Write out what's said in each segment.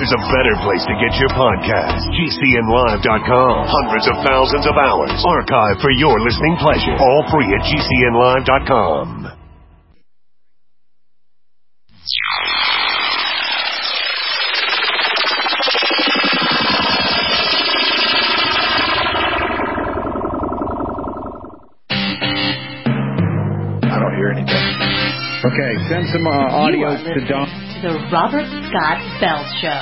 there's a better place to get your podcast. GCNlive.com. Hundreds of thousands of hours archived for your listening pleasure. All free at GCNlive.com. I don't hear anything. Okay, send some audio to Don. To the Robert Scott Bell Show.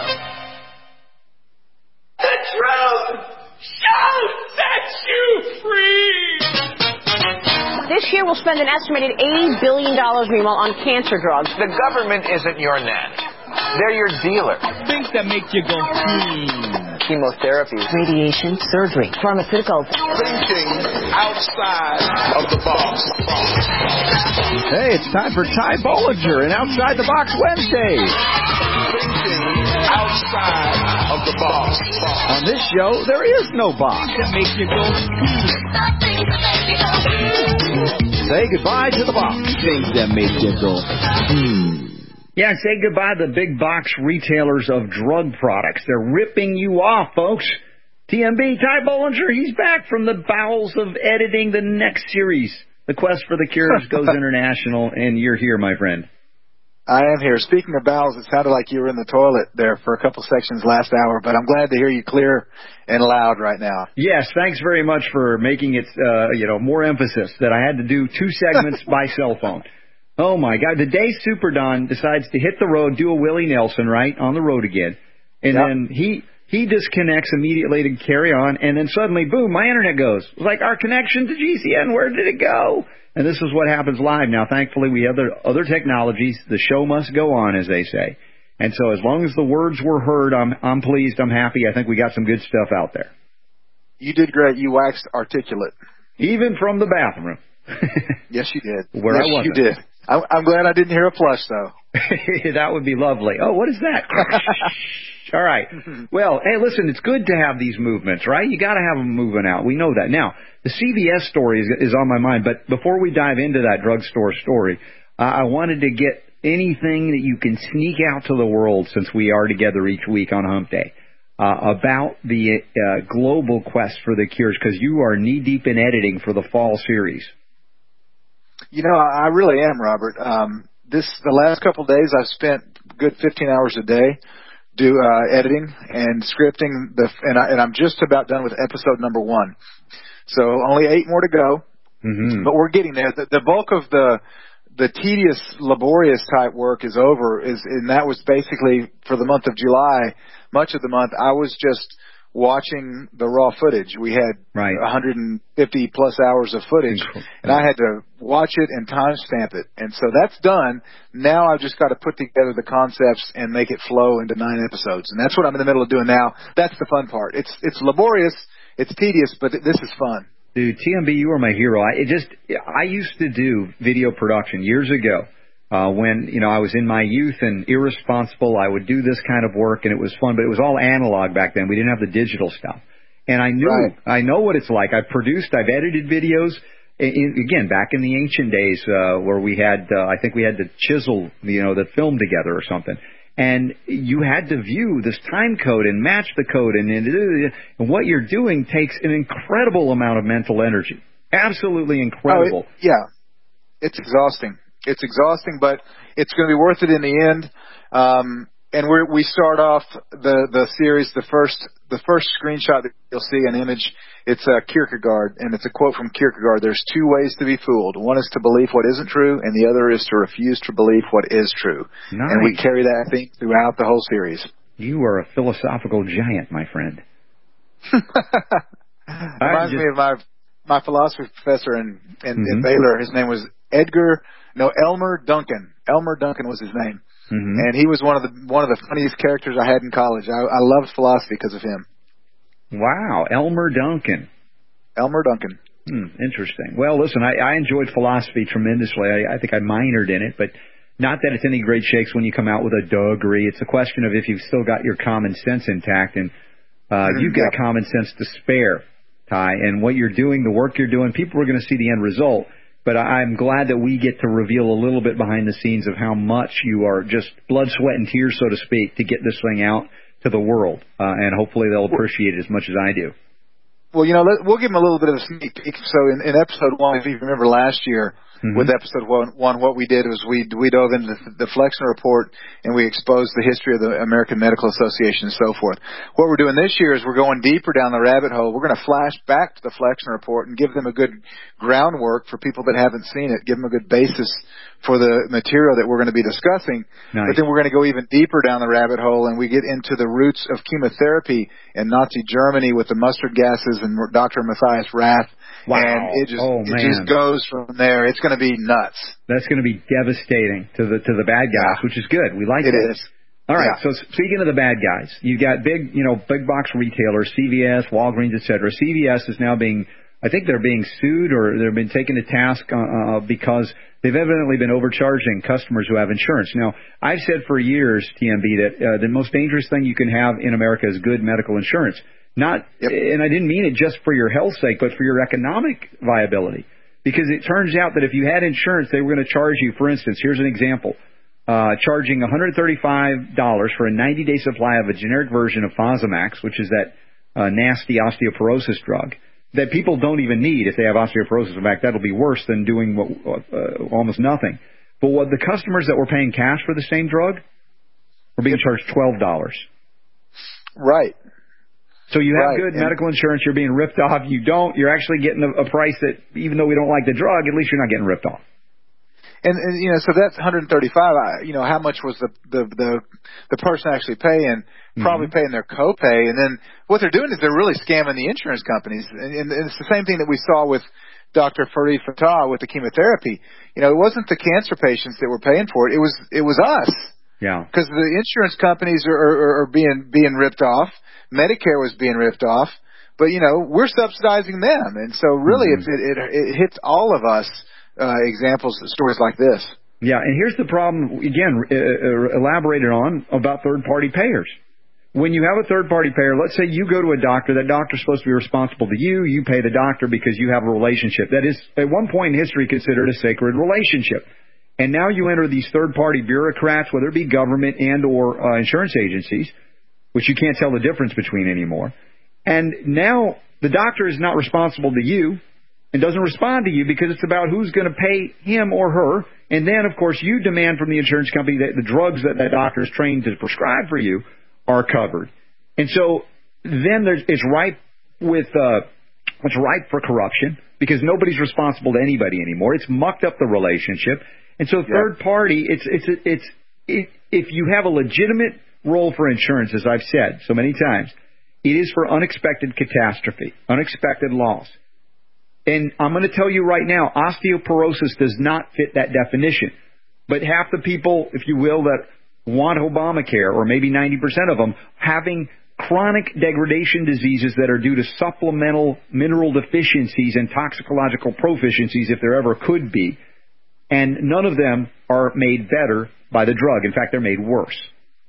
The truth shall set you free. This year we'll spend an estimated $80 billion, meanwhile, on cancer drugs. The government isn't your nanny. They're your dealer. Things that make you go, Chemotherapy. Radiation, surgery, pharmaceuticals. Thinking outside of the box. Hey, it's time for Ty Bollinger and Outside the Box Wednesday. Thinking outside of the box. On this show, there is no box. that make you go, Say goodbye to the box. things that make you go, Yeah, say goodbye to the big box retailers of drug products. They're ripping you off, folks. TMB, Ty Bollinger, he's back from the bowels of editing the next series. The Quest for the Cures goes international, and you're here, my friend. I am here. Speaking of bowels, it sounded like you were in the toilet there for a couple sections last hour, but I'm glad to hear you clear and loud right now. Yes, thanks very much for making it, more emphasis that I had to do 2 segments by cell phone. Oh, my God. The day Super Don decides to hit the road, do a Willie Nelson, right, on the road again, and then he disconnects immediately to carry on, and then suddenly, boom, my internet goes. It was like our connection to GCN, where did it go? And this is what happens live now. Thankfully, we have other technologies. The show must go on, as they say. And so as long as the words were heard, I'm pleased, I'm happy. I think we got some good stuff out there. You did great. You waxed articulate. Even from the bathroom. Yes, you did. Where yes, I wasn't. you did. I'm glad I didn't hear a flush, though. That would be lovely. Oh, what is that? All right. Well, hey, listen, it's good to have these movements, right? You got to have them moving out. We know that. Now, the CVS story is on my mind, but before we dive into that drugstore story, I wanted to get anything that you can sneak out to the world, since we are together each week on Hump Day, about the global quest for the cures, because you are knee-deep in editing for the fall series. You know, I really am, Robert. The last couple of days, I've spent a good 15 hours a day editing and scripting, and I'm just about done with episode number 1. So only 8 more to go, but we're getting there. The bulk of the tedious, laborious type work is over, and that was basically for the month of July. Much of the month, I was just watching the raw footage. We had 150 plus hours of footage, and I had to watch it and timestamp it. And so that's done. Now I've just got to put together the concepts and make it flow into 9 episodes. And that's what I'm in the middle of doing now. That's the fun part. It's laborious, it's tedious, but this is fun. Dude, TMB, you are my hero. I used to do video production years ago. When, I was in my youth and irresponsible, I would do this kind of work, and it was fun, but it was all analog back then. We didn't have the digital stuff. And I know what it's like. I've edited videos, again, back in the ancient days, where we had, I think we had to chisel, the film together or something. And you had to view this time code and match the code, and what you're doing takes an incredible amount of mental energy. Absolutely incredible. It's exhausting. It's exhausting, but it's going to be worth it in the end. And we start off the series. The first screenshot that you'll see, an image. It's Kierkegaard, and it's a quote from Kierkegaard. There's 2 ways to be fooled. One is to believe what isn't true, and the other is to refuse to believe what is true. Nice. And we carry that theme throughout the whole series. You are a philosophical giant, my friend. Reminds me of my philosophy professor in Baylor. His name was Elmer Duncan. Elmer Duncan was his name. And he was one of the funniest characters I had in college. I loved philosophy because of him. Wow, Elmer Duncan. Elmer Duncan. Interesting. Well, listen, I enjoyed philosophy tremendously. I think I minored in it, but not that it's any great shakes when you come out with a degree. It's a question of if you've still got your common sense intact, and you've got common sense to spare, Ty. And what you're doing, the work you're doing, people are going to see the end result. But I'm glad that we get to reveal a little bit behind the scenes of how much you are just blood, sweat, and tears, so to speak, to get this thing out to the world, and hopefully they'll appreciate it as much as I do. Well, we'll give them a little bit of a sneak peek. So in episode 1, if you remember last year, with episode one, what we did was we dove into the Flexner Report, and we exposed the history of the American Medical Association and so forth. What we're doing this year is we're going deeper down the rabbit hole. We're going to flash back to the Flexner Report and give them a good groundwork for people that haven't seen it, give them a good basis for the material that we're going to be discussing. Nice. But then we're going to go even deeper down the rabbit hole, and we get into the roots of chemotherapy in Nazi Germany with the mustard gases and Dr. Matthias Rath. Wow. And it just goes from there. It's going to be nuts. That's going to be devastating to the bad guys, which is good. We like it. It is. All right. Yeah. So speaking of the bad guys, you got big box retailers, CVS, Walgreens, etc. CVS is now I think they're being sued, or they've been taken to task because they've evidently been overcharging customers who have insurance. Now, I've said for years, TMB, that the most dangerous thing you can have in America is good medical insurance. And I didn't mean it just for your health's sake, but for your economic viability. Because it turns out that if you had insurance, they were going to charge you, for instance, here's an example, charging $135 for a 90-day supply of a generic version of Fosamax, which is that nasty osteoporosis drug that people don't even need if they have osteoporosis. In fact, that'll be worse than doing almost nothing. But what the customers that were paying cash for the same drug were being charged $12. Right. So you have good medical insurance, you're being ripped off. You don't, you're actually getting a price that, even though we don't like the drug, at least you're not getting ripped off. And so that's $135. How much was the person actually paying? Probably paying their copay. And then what they're doing is they're really scamming the insurance companies. And it's the same thing that we saw with Dr. Farid Fatah with the chemotherapy. It wasn't the cancer patients that were paying for it. It was us. Yeah. Because the insurance companies are being ripped off. Medicare was being ripped off. But, we're subsidizing them. And so really it hits all of us, examples, stories like this. Yeah, and here's the problem, again, elaborated on about third-party payers. When you have a third-party payer, let's say you go to a doctor, that doctor's supposed to be responsible to you, you pay the doctor because you have a relationship. That is, at one point in history, considered a sacred relationship. And now you enter these third-party bureaucrats, whether it be government and or insurance agencies, which you can't tell the difference between anymore. And now the doctor is not responsible to you and doesn't respond to you because it's about who's going to pay him or her. And then, of course, you demand from the insurance company that the drugs that that doctor is trained to prescribe for you are covered. And so then it's ripe for corruption because nobody's responsible to anybody anymore. It's mucked up the relationship. And so third party, if you have a legitimate role for insurance, as I've said so many times, it is for unexpected catastrophe, unexpected loss. And I'm going to tell you right now, osteoporosis does not fit that definition. But half the people, if you will, that want Obamacare, or maybe 90% of them, having chronic degradation diseases that are due to supplemental mineral deficiencies and toxicological proficiencies, if there ever could be. And none of them are made better by the drug. In fact, they're made worse.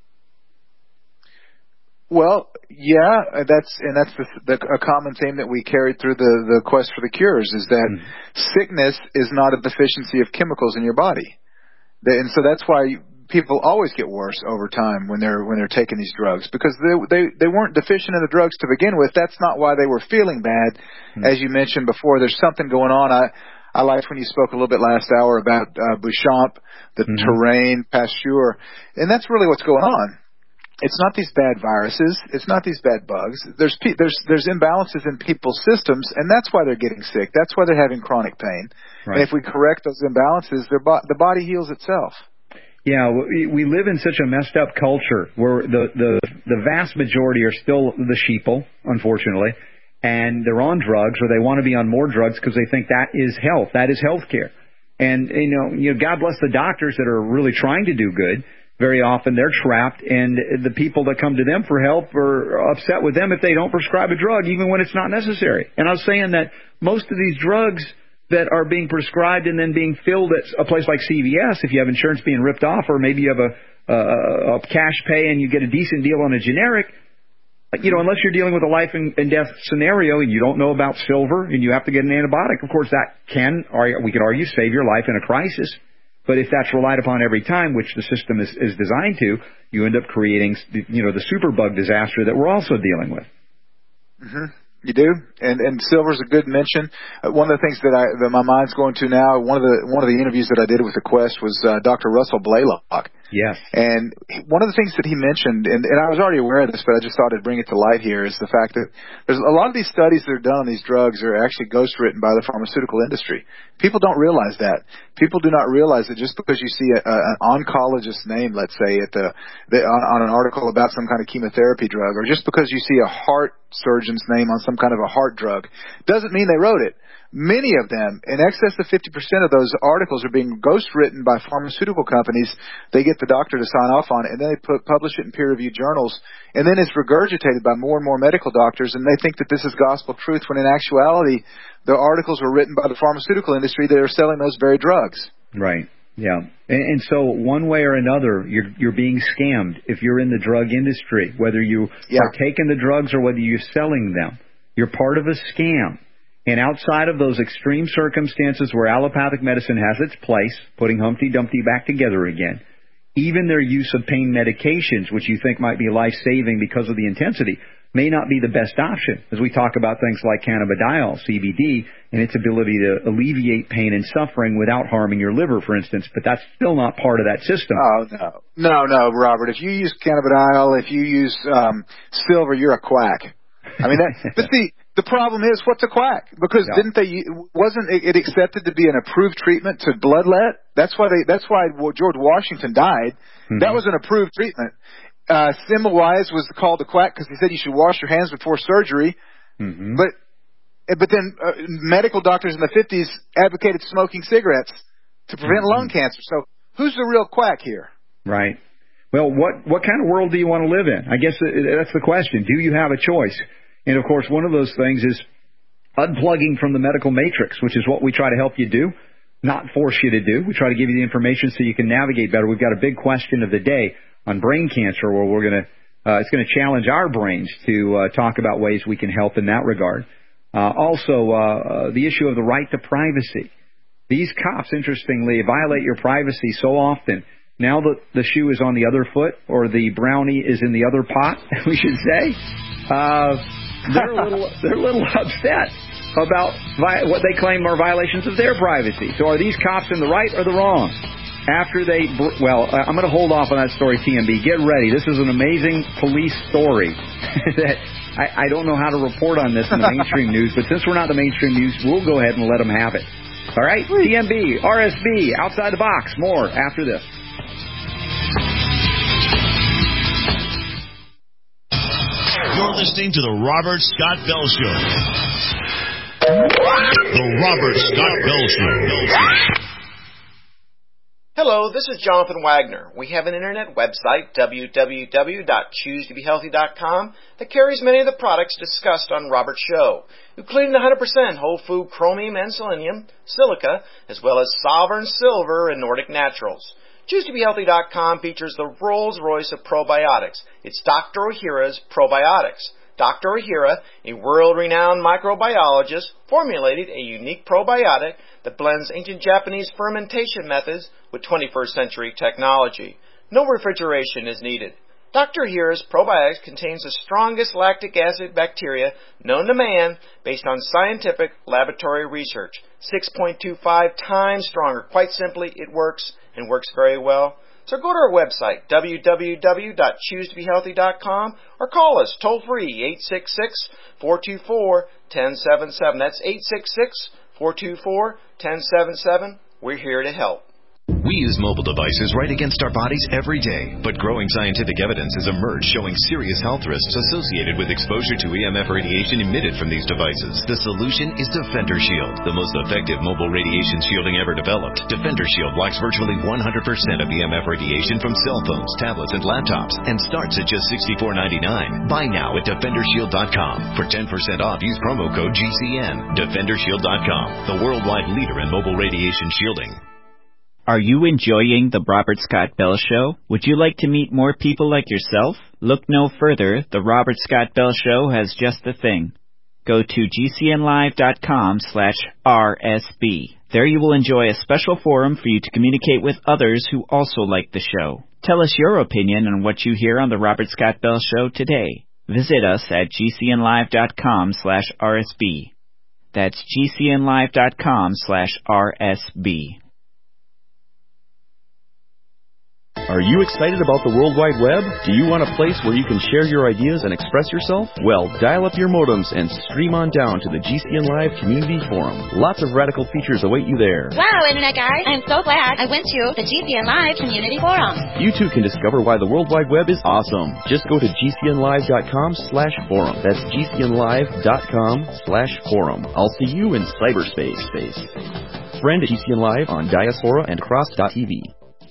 Well, yeah, that's a common theme that we carried through the quest for the cures is that sickness is not a deficiency of chemicals in your body, and so that's why people always get worse over time when they're taking these drugs because they weren't deficient in the drugs to begin with. That's not why they were feeling bad, as you mentioned before. There's something going on. I liked when you spoke a little bit last hour about Bouchamp, the terrain, Pasteur, and that's really what's going on. It's not these bad viruses. It's not these bad bugs. There's imbalances in people's systems, and that's why they're getting sick. That's why they're having chronic pain. Right. And if we correct those imbalances, the body heals itself. Yeah, we live in such a messed up culture where the vast majority are still the sheeple, unfortunately, and they're on drugs or they want to be on more drugs because they think that is health. That is health care. And, God bless the doctors that are really trying to do good. Very often they're trapped, and the people that come to them for help are upset with them if they don't prescribe a drug, even when it's not necessary. And I was saying that most of these drugs that are being prescribed and then being filled at a place like CVS, if you have insurance being ripped off, or maybe you have a cash pay and you get a decent deal on a generic, unless you're dealing with a life and death scenario and you don't know about silver and you have to get an antibiotic, of course that we could argue, save your life in a crisis. But if that's relied upon every time, which the system is designed to, you end up creating, the superbug disaster that we're also dealing with. Mm-hmm. You do, and silver's a good mention. One of the things that my mind's going to now, one of the interviews that I did with the Quest was Dr. Russell Blaylock. Yes. And one of the things that he mentioned, and I was already aware of this, but I just thought I'd bring it to light here, is the fact that there's a lot of these studies that are done on these drugs are actually ghostwritten by the pharmaceutical industry. People don't realize that. People do not realize that just because you see an oncologist's name, let's say, on an article about some kind of chemotherapy drug, or just because you see a heart surgeon's name on some kind of a heart drug, doesn't mean they wrote it. Many of them, in excess of 50% of those articles, are being ghostwritten by pharmaceutical companies. They get the doctor to sign off on it, and then they publish it in peer-reviewed journals, and then it's regurgitated by more and more medical doctors, and they think that this is gospel truth, when in actuality, the articles were written by the pharmaceutical industry that are selling those very drugs. Right. Yeah. And so one way or another, you're being scammed if you're in the drug industry, whether you are taking the drugs or whether you're selling them. You're part of a scam. And outside of those extreme circumstances where allopathic medicine has its place, putting Humpty Dumpty back together again, even their use of pain medications, which you think might be life-saving because of the intensity, may not be the best option, as we talk about things like cannabidiol, CBD, and its ability to alleviate pain and suffering without harming your liver, for instance. But that's still not part of that system. Oh, no, Robert. If you use cannabidiol, if you use silver, you're a quack. I mean, but see, the problem is, what's a quack? Because wasn't it accepted to be an approved treatment to bloodlet? That's why George Washington died. Mm-hmm. That was an approved treatment. Semmelweis was called a quack because he said you should wash your hands before surgery. Mm-hmm. But then medical doctors in the 50s advocated smoking cigarettes to prevent lung cancer. So who's the real quack here? Right. Well, what kind of world do you want to live in? I guess that's the question. Do you have a choice? And, of course, one of those things is unplugging from the medical matrix, which is what we try to help you do, not force you to do. We try to give you the information so you can navigate better. We've got a big question of the day on brain cancer where it's going to challenge our brains to talk about ways we can help in that regard. Also, the issue of the right to privacy. These cops, interestingly, violate your privacy so often. Now that the shoe is on the other foot, or the brownie is in the other pot, we should say, they're a little upset about what they claim are violations of their privacy. So are these cops in the right or the wrong? After I'm going to hold off on that story, TMB. Get ready. This is an amazing police story that I don't know how to report on this in the mainstream news, but since we're not the mainstream news, we'll go ahead and let them have it. All right? TMB, RSB, Outside the Box. More after this. You're listening to The Robert Scott Bell Show. The Robert Scott Bell Show. Hello, this is Jonathan Wagner. We have an internet website, www.choosetobehealthy.com, that carries many of the products discussed on Robert's show, including the 100% whole food chromium and selenium, silica, as well as Sovereign Silver and Nordic Naturals. ChooseToBeHealthy.com features the Rolls-Royce of probiotics. It's Dr. Ohhira's Probiotics. Dr. Ohhira, a world-renowned microbiologist, formulated a unique probiotic that blends ancient Japanese fermentation methods with 21st century technology. No refrigeration is needed. Dr. Ohhira's Probiotics contains the strongest lactic acid bacteria known to man based on scientific laboratory research. 6.25 times stronger. Quite simply, it works and works very well. So go to our website, www.choosetobehealthy.com, or call us toll-free, 866-424-1077. That's 866-424-1077. We're here to help. We use mobile devices right against our bodies every day, but growing scientific evidence has emerged showing serious health risks associated with exposure to EMF radiation emitted from these devices. The solution is Defender Shield, the most effective mobile radiation shielding ever developed. Defender Shield blocks virtually 100% of EMF radiation from cell phones, tablets, and laptops, and starts at just $64.99. Buy now at DefenderShield.com. For 10% off, use promo code GCN. DefenderShield.com, the worldwide leader in mobile radiation shielding. Are you enjoying the Robert Scott Bell Show? Would you like to meet more people like yourself? Look no further. The Robert Scott Bell Show has just the thing. go to gcnlive.com/RSB. There you will enjoy a special forum for you to communicate with others who also like the show. Tell us your opinion on what you hear on the Robert Scott Bell Show today. Visit us at gcnlive.com/RSB. That's gcnlive.com/RSB. Are you excited about the World Wide Web? Do you want a place where you can share your ideas and express yourself? Well, dial up your modems and stream on down to the GCN Live Community Forum. Lots of radical features await you there. Wow, Internet guys, I'm so glad I went to the GCN Live Community Forum. You too can discover why the World Wide Web is awesome. Just go to gcnlive.com/forum. That's gcnlive.com/forum. I'll see you in cyberspace. Friend at GCN Live on Diaspora and Cross.tv.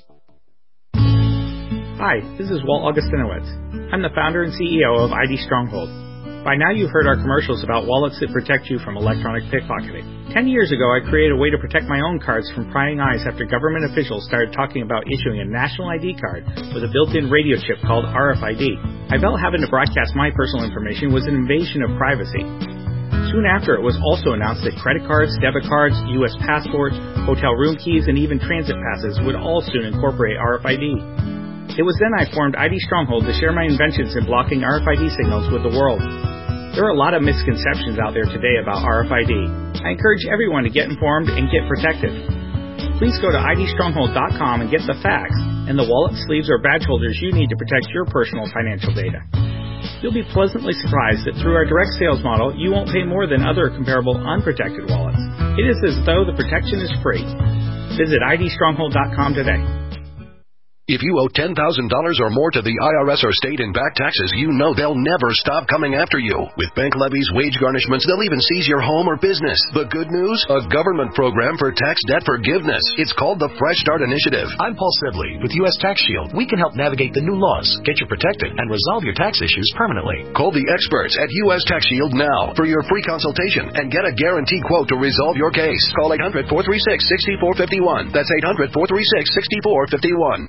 Hi, this is Walt Augustinowicz. I'm the founder and CEO of ID Stronghold. By now you've heard our commercials about wallets that protect you from electronic pickpocketing. 10 years ago, I created a way to protect my own cards from prying eyes after government officials started talking about issuing a national ID card with a built-in radio chip called RFID. I felt having to broadcast my personal information was an invasion of privacy. Soon after, it was also announced that credit cards, debit cards, U.S. passports, hotel room keys, and even transit passes would all soon incorporate RFID. It was then I formed ID Stronghold to share my inventions in blocking RFID signals with the world. There are a lot of misconceptions out there today about RFID. I encourage everyone to get informed and get protected. Please go to idstronghold.com and get the facts and the wallet, sleeves, or badge holders you need to protect your personal financial data. You'll be pleasantly surprised that through our direct sales model, you won't pay more than other comparable unprotected wallets. It is as though the protection is free. Visit idstronghold.com today. If you owe $10,000 or more to the IRS or state in back taxes, you know they'll never stop coming after you. With bank levies, wage garnishments, they'll even seize your home or business. The good news? A government program for tax debt forgiveness. It's called the Fresh Start Initiative. I'm Paul Sibley with U.S. Tax Shield. We can help navigate the new laws, get you protected, and resolve your tax issues permanently. Call the experts at U.S. Tax Shield now for your free consultation and get a guarantee quote to resolve your case. Call 800-436-6451. That's 800-436-6451.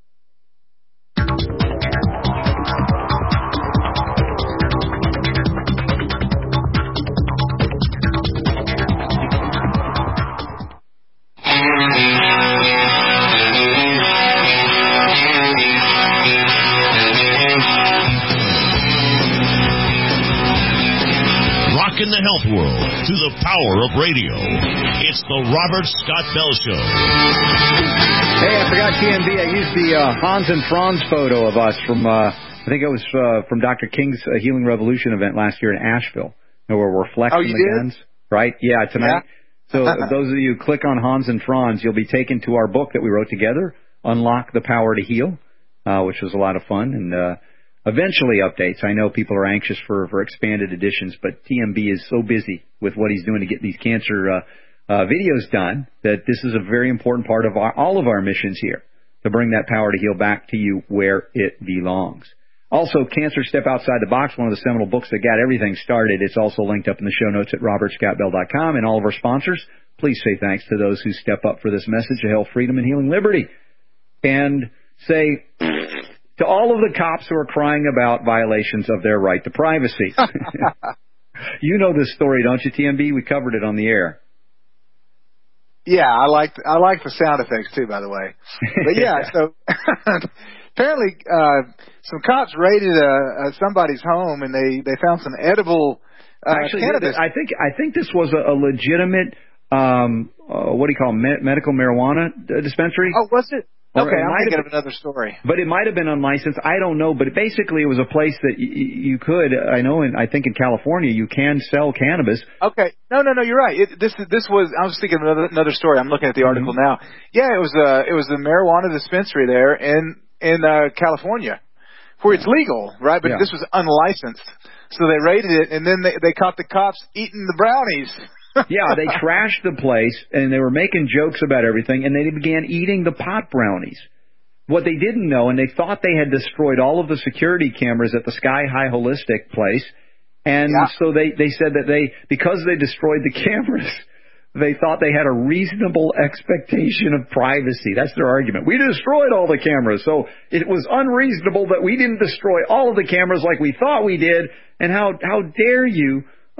In the health world to the power of radio. It's the Robert Scott Bell Show. Hey, I forgot TMB. I used the Hans and Franz photo of us from, I think it was from Dr. King's Healing Revolution event last year in Asheville, where we're flexing the guns. Right? Yeah, tonight. Yeah. So those of you who click on Hans and Franz, you'll be taken to our book that we wrote together, Unlock the Power to Heal, which was a lot of fun. And eventually updates. I know people are anxious for expanded editions, but TMB is so busy with what he's doing to get these cancer videos done that this is a very important part of all of our missions here, to bring that power to heal back to you where it belongs. Also, Cancer Step Outside the Box, one of the seminal books that got everything started. It's also linked up in the show notes at robertscottbell.com. And all of our sponsors, please say thanks to those who step up for this message of health, freedom, and healing liberty. And say to all of the cops who are crying about violations of their right to privacy. You know this story, don't you, TMB? We covered it on the air. Yeah, I like the sound effects too, by the way. But yeah, so apparently some cops raided somebody's home and they found some edible cannabis. I think this was a legitimate what do you call it, medical marijuana dispensary. Oh, was it? Okay, I'm thinking of been, another story. But it might have been unlicensed. I don't know. But basically, it was a place that you could. I know. I think in California, you can sell cannabis. Okay. No. You're right. This was. I was thinking of another story. I'm looking at the article now. Yeah, it was a marijuana dispensary there in California, where it's legal, right? But this was unlicensed. So they raided it, and then they caught the cops eating the brownies. Yeah, they trashed the place, and they were making jokes about everything, and they began eating the pot brownies. What they didn't know, and they thought they had destroyed all of the security cameras at the Sky High Holistic place, and so they said that because they destroyed the cameras, they thought they had a reasonable expectation of privacy. That's their argument. We destroyed all the cameras, so it was unreasonable that we didn't destroy all of the cameras like we thought we did, and how dare you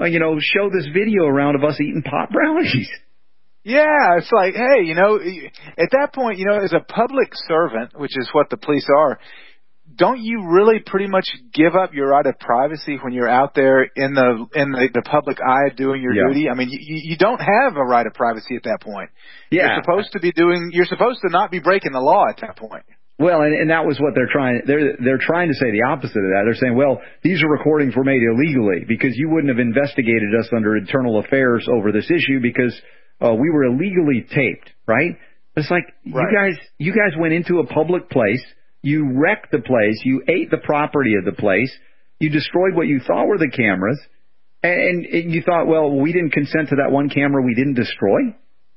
show this video around of us eating pot brownies. Yeah, it's like, hey, at that point, as a public servant, which is what the police are, don't you really pretty much give up your right of privacy when you're out there in the public eye doing your duty? I mean, you don't have a right of privacy at that point. Yeah. You're supposed to not be breaking the law at that point. Well, and that was what they're trying to say the opposite of that. They're saying, well, these recordings were made illegally because you wouldn't have investigated us under internal affairs over this issue because we were illegally taped, right? It's like, right. You guys went into a public place. You wrecked the place. You ate the property of the place. You destroyed what you thought were the cameras. And you thought, well, we didn't consent to that one camera we didn't destroy?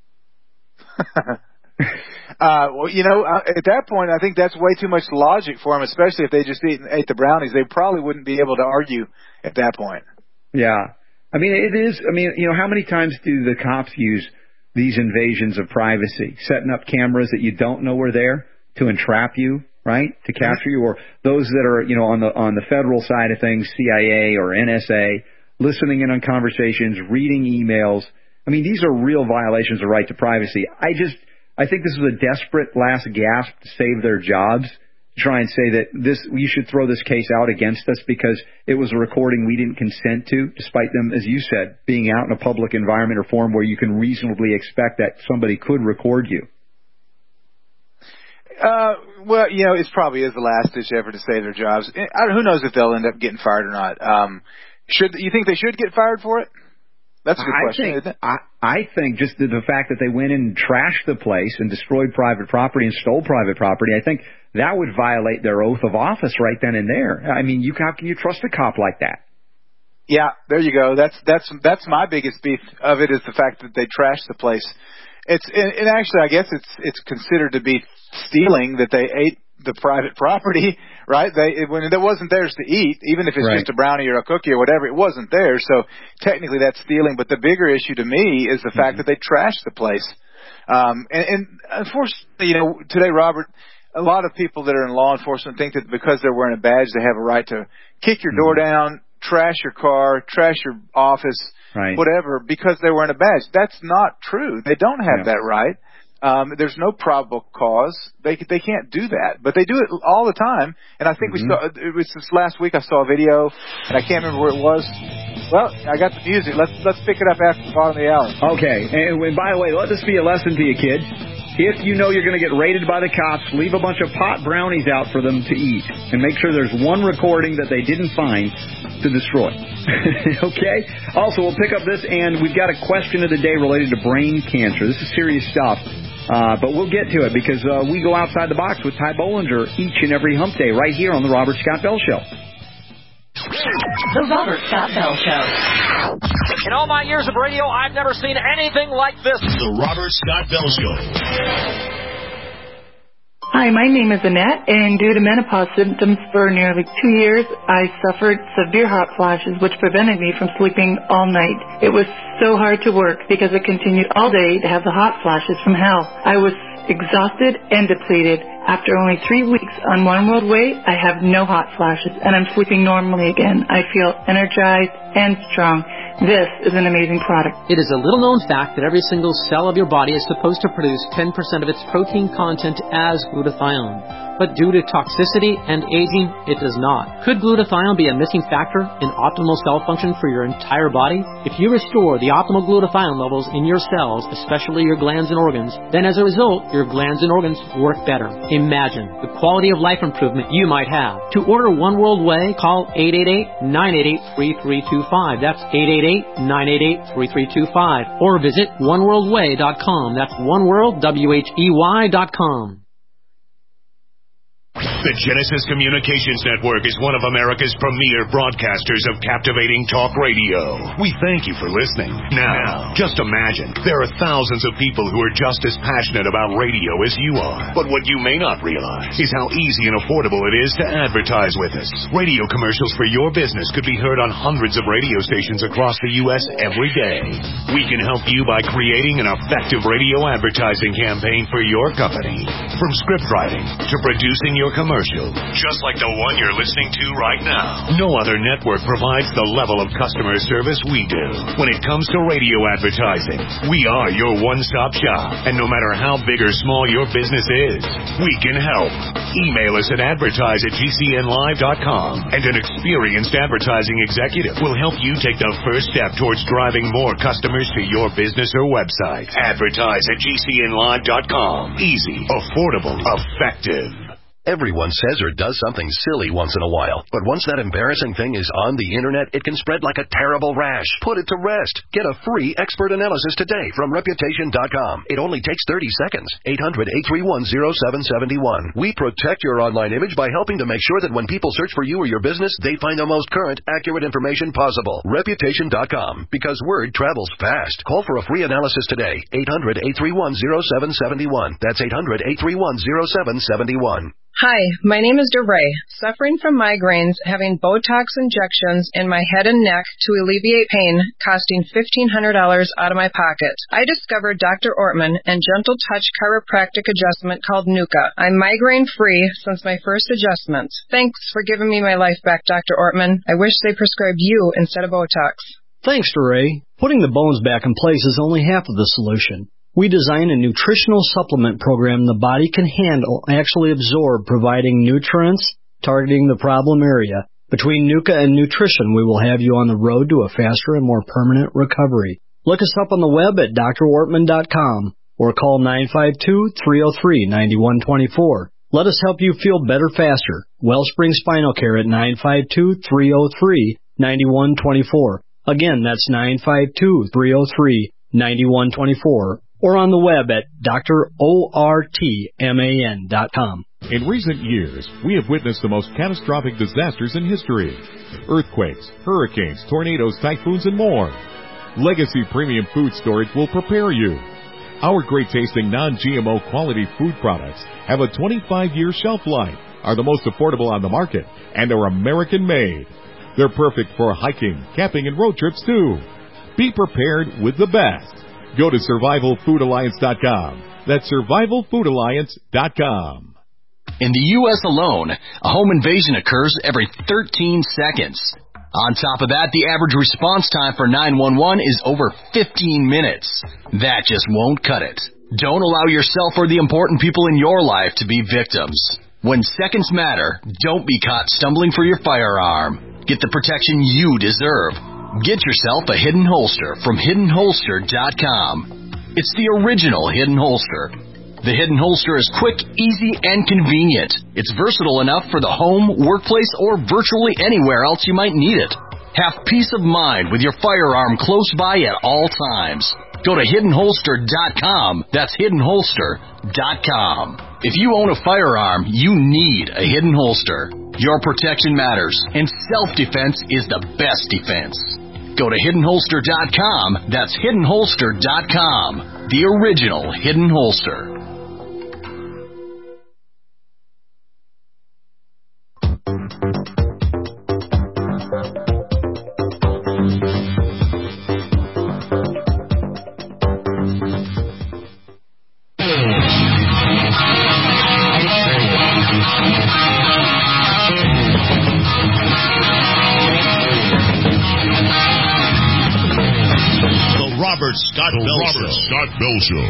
Well, at that point, I think that's way too much logic for them, especially if they just ate the brownies. They probably wouldn't be able to argue at that point. Yeah. I mean, it is. I mean, how many times do the cops use these invasions of privacy, setting up cameras that you don't know are there to entrap you, right, to capture you, or those that are, on the federal side of things, CIA or NSA, listening in on conversations, reading emails. I mean, these are real violations of right to privacy. I think this is a desperate last gasp to save their jobs, to try and say that you should throw this case out against us because it was a recording we didn't consent to, despite them, as you said, being out in a public environment or forum where you can reasonably expect that somebody could record you. Well, it probably is the last ditch effort to save their jobs. Who knows if they'll end up getting fired or not? You think they should get fired for it? That's a good question, isn't it? I think just the fact that they went in and trashed the place and destroyed private property and stole private property, I think that would violate their oath of office right then and there. I mean, how can you trust a cop like that? Yeah, there you go. That's my biggest beef of it is the fact that they trashed the place. And actually, I guess it's considered to be stealing that they ate the private property, right? When it wasn't theirs to eat, even if it's just a brownie or a cookie or whatever, it wasn't theirs. So technically that's stealing. But the bigger issue to me is the fact that they trashed the place. And unfortunately, today, Robert, a lot of people that are in law enforcement think that because they're wearing a badge, they have a right to kick your door down, trash your car, trash your office, whatever, because they're wearing a badge. That's not true. They don't have that right. There's no probable cause. They can't do that, but they do it all the time. And I think it was this last week I saw a video, and I can't remember where it was. Well, I got the music. Let's pick it up after the bottom of the hour. Okay. And by the way, let this be a lesson to you, kids. If you know you're going to get raided by the cops, leave a bunch of pot brownies out for them to eat. And make sure there's one recording that they didn't find to destroy. Okay? Also, we'll pick up this, and we've got a question of the day related to brain cancer. This is serious stuff. But we'll get to it because we go outside the box with Ty Bollinger each and every hump day right here on The Robert Scott Bell Show. The Robert Scott Bell Show. In all my years of radio, I've never seen anything like this. The Robert Scott Bell Show. Hi, my name is Annette, and due to menopause symptoms for nearly 2 years, I suffered severe hot flashes, which prevented me from sleeping all night. It was so hard to work because it continued all day to have the hot flashes from hell. I was exhausted and depleted. After only 3 weeks on One World Way, I have no hot flashes, and I'm sleeping normally again. I feel energized and strong. This is an amazing product. It is a little-known fact that every single cell of your body is supposed to produce 10% of its protein content as glutathione. But due to toxicity and aging, it does not. Could glutathione be a missing factor in optimal cell function for your entire body? If you restore the optimal glutathione levels in your cells, especially your glands and organs, then as a result, your glands and organs work better. Imagine the quality of life improvement you might have. To order One World Way, call 888-988-3325. That's 888-988-3325. Or visit oneworldway.com. That's oneworld.com. The Genesis Communications Network is one of America's premier broadcasters of captivating talk radio. We thank you for listening. Now, just imagine, there are thousands of people who are just as passionate about radio as you are. But what you may not realize is how easy and affordable it is to advertise with us. Radio commercials for your business could be heard on hundreds of radio stations across the U.S. every day. We can help you by creating an effective radio advertising campaign for your company. From script writing to producing your commercials, commercial, just like the one you're listening to right now. No other network provides the level of customer service we do. When it comes to radio advertising, we are your one-stop shop. And no matter how big or small your business is, we can help. Email us at advertise@gcnlive.com, and an experienced advertising executive will help you take the first step towards driving more customers to your business or website. Advertise@gcnlive.com. Easy, affordable, effective. Everyone says or does something silly once in a while, but once that embarrassing thing is on the internet, it can spread like a terrible rash. Put it to rest. Get a free expert analysis today from Reputation.com. It only takes 30 seconds. 800-831-0771. We protect your online image by helping to make sure that when people search for you or your business, they find the most current, accurate information possible. Reputation.com. Because word travels fast. Call for a free analysis today. 800-831-0771. That's 800-831-0771. Hi, my name is DeRay. Suffering from migraines, having Botox injections in my head and neck to alleviate pain, costing $1,500 out of my pocket. I discovered Dr. Ortman and Gentle Touch chiropractic adjustment called Nuka. I'm migraine-free since my first adjustments. Thanks for giving me my life back, Dr. Ortman. I wish they prescribed you instead of Botox. Thanks, DeRay. Putting the bones back in place is only half of the solution. We design a nutritional supplement program the body can handle, actually absorb, providing nutrients, targeting the problem area. Between Nuka and nutrition, we will have you on the road to a faster and more permanent recovery. Look us up on the web at drortman.com or call 952-303-9124. Let us help you feel better faster. Wellspring Spinal Care at 952-303-9124. Again, that's 952-303-9124. Or on the web at drortman.com. In recent years, we have witnessed the most catastrophic disasters in history. Earthquakes, hurricanes, tornadoes, typhoons, and more. Legacy Premium Food Storage will prepare you. Our great-tasting non-GMO quality food products have a 25-year shelf life, are the most affordable on the market, and are American-made. They're perfect for hiking, camping, and road trips, too. Be prepared with the best. Go to SurvivalFoodAlliance.com. That's SurvivalFoodAlliance.com. In the U.S. alone, a home invasion occurs every 13 seconds. On top of that, the average response time for 911 is over 15 minutes. That just won't cut it. Don't allow yourself or the important people in your life to be victims. When seconds matter, don't be caught stumbling for your firearm. Get the protection you deserve. Get yourself a Hidden Holster from HiddenHolster.com. It's the original Hidden Holster. The Hidden Holster is quick, easy, and convenient. It's versatile enough for the home, workplace, or virtually anywhere else you might need it. Have peace of mind with your firearm close by at all times. Go to HiddenHolster.com. That's HiddenHolster.com. If you own a firearm, you need a Hidden Holster. Your protection matters, and self-defense is the best defense. Go to HiddenHolster.com. That's HiddenHolster.com. The original Hidden Holster. Scott Bell Show.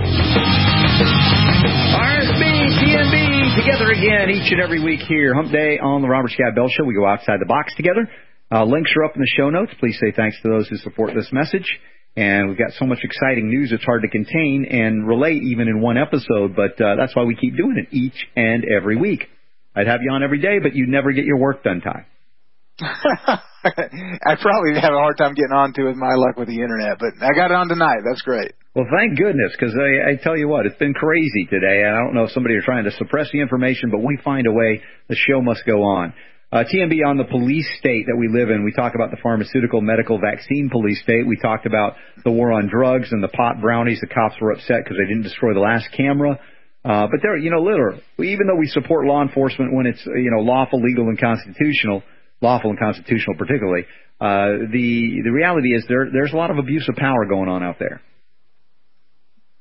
RSB, TMB, together again each and every week here. Hump Day on the Robert Scott Bell Show. We go outside the box together. Links are up in the show notes. Please say thanks to those who support this message. And we've got so much exciting news it's hard to contain and relate even in one episode, but that's why we keep doing it each and every week. I'd have you on every day, but you'd never get your work done, Ty. I probably have a hard time getting on to with my luck with the internet, but I got it on tonight. That's great. Well, thank goodness, because I tell you what, it's been crazy today. I don't know if somebody are trying to suppress the information, but we find a way. The show must go on. TMB on the police state that we live in. We talk about the pharmaceutical, medical, vaccine police state. We talked about the war on drugs and the pot brownies. The cops were upset because they didn't destroy the last camera. But they're, literally, even though we support law enforcement when it's, lawful, legal, and constitutional particularly, the reality is there's a lot of abuse of power going on out there.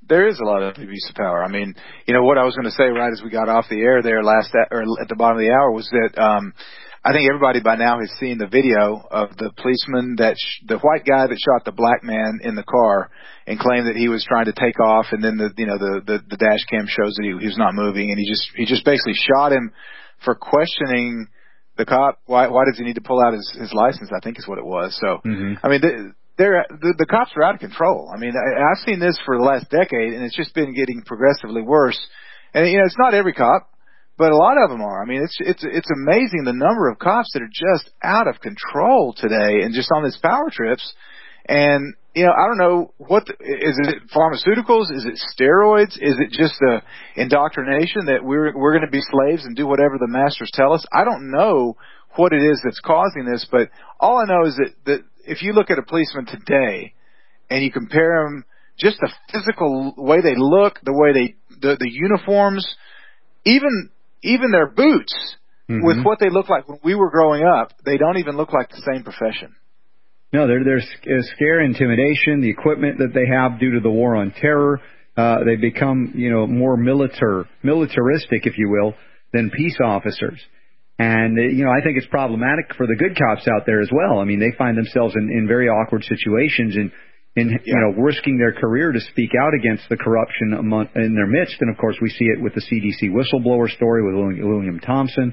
There is a lot of abuse of power. I mean, what I was going to say right as we got off the air there or at the bottom of the hour was that I think everybody by now has seen the video of the policeman the white guy that shot the black man in the car and claimed that he was trying to take off, and then the dash cam shows that he was not moving, and he just basically shot him for questioning the cop. Why does he need to pull out his license? I think is what it was. So I mean, the cops are out of control. I mean, I've seen this for the last decade, and it's just been getting progressively worse. And it's not every cop, but a lot of them are. I mean, it's amazing the number of cops that are just out of control today and just on these power trips. And I don't know is it pharmaceuticals? Is it steroids? Is it just the indoctrination that we're going to be slaves and do whatever the masters tell us? I don't know what it is that's causing this, but all I know is that if you look at a policeman today and you compare them, just the physical way they look, the way the uniforms, even their boots, with what they look like when we were growing up, they don't even look like the same profession. No, there's scare, intimidation, the equipment that they have due to the war on terror. They become, more militaristic, if you will, than peace officers. And, I think it's problematic for the good cops out there as well. I mean, they find themselves in very awkward situations and risking their career to speak out against the corruption in their midst. And, of course, we see it with the CDC whistleblower story with William Thompson.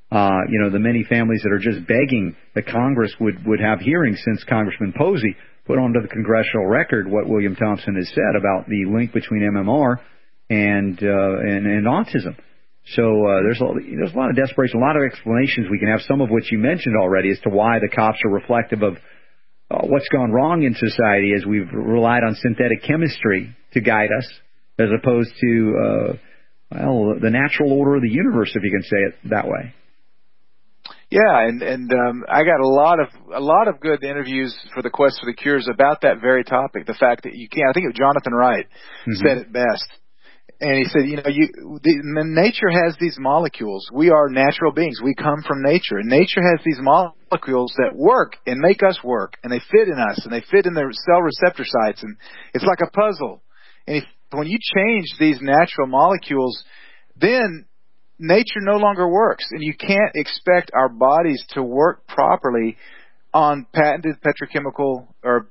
The many families that are just begging that Congress would have hearings since Congressman Posey put onto the congressional record what William Thompson has said about the link between MMR and autism. So there's a lot of desperation, a lot of explanations we can have, some of which you mentioned already, as to why the cops are reflective of what's gone wrong in society as we've relied on synthetic chemistry to guide us, as opposed to the natural order of the universe, if you can say it that way. Yeah, and I got a lot of good interviews for the Quest for the Cures about that very topic. The fact that you can't. I think Jonathan Wright said it best, and he said, nature has these molecules. We are natural beings. We come from nature, and nature has these molecules that work and make us work, and they fit in us, and they fit in the cell receptor sites, and it's like a puzzle. And when you change these natural molecules, then nature no longer works, and you can't expect our bodies to work properly on patented petrochemical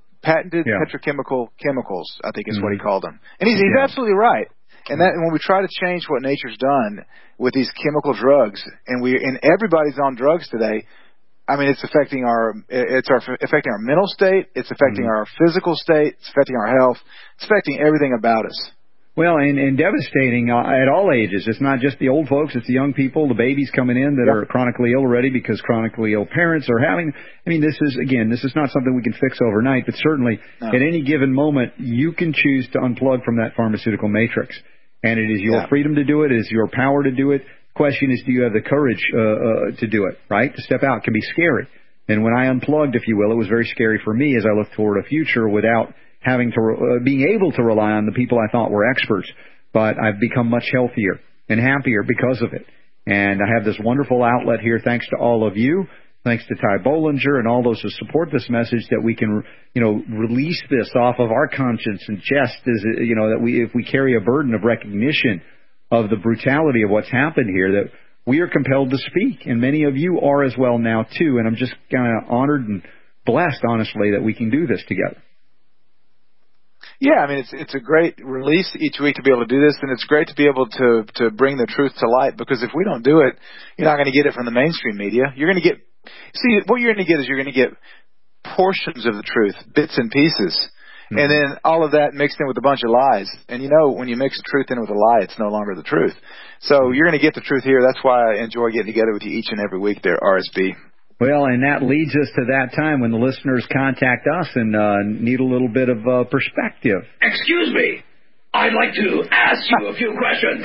chemicals, I think is what he called them. And he's absolutely right. And when we try to change what nature's done with these chemical drugs, and everybody's on drugs today, I mean, it's affecting our mental state, it's affecting our physical state, it's affecting our health, it's affecting everything about us. Well, and devastating at all ages. It's not just the old folks, it's the young people, the babies coming in that are chronically ill already because chronically ill parents are having. I mean, this is not something we can fix overnight, but certainly at any given moment, you can choose to unplug from that pharmaceutical matrix. And it is your freedom to do it. It is your power to do it. The question is, do you have the courage to do it, right? To step out can be scary. And when I unplugged, if you will, it was very scary for me as I looked toward a future without having to being able to rely on the people I thought were experts. But I've become much healthier and happier because of it. And I have this wonderful outlet here, thanks to all of you, thanks to Ty Bollinger and all those who support this message, that we can, release this off of our conscience and just that if we carry a burden of recognition of the brutality of what's happened here, that we are compelled to speak. And many of you are as well now, too. And I'm just kind of honored and blessed, honestly, that we can do this together. Yeah, I mean, it's a great release each week to be able to do this, and it's great to be able to bring the truth to light, because if we don't do it, you're not going to get it from the mainstream media. You're going to get, what you're going to get is you're going to get portions of the truth, bits and pieces, and then all of that mixed in with a bunch of lies. And when you mix the truth in with a lie, it's no longer the truth. So you're going to get the truth here. That's why I enjoy getting together with you each and every week there, RSB. Well, and that leads us to that time when the listeners contact us and need a little bit of perspective. Excuse me. I'd like to ask you a few questions.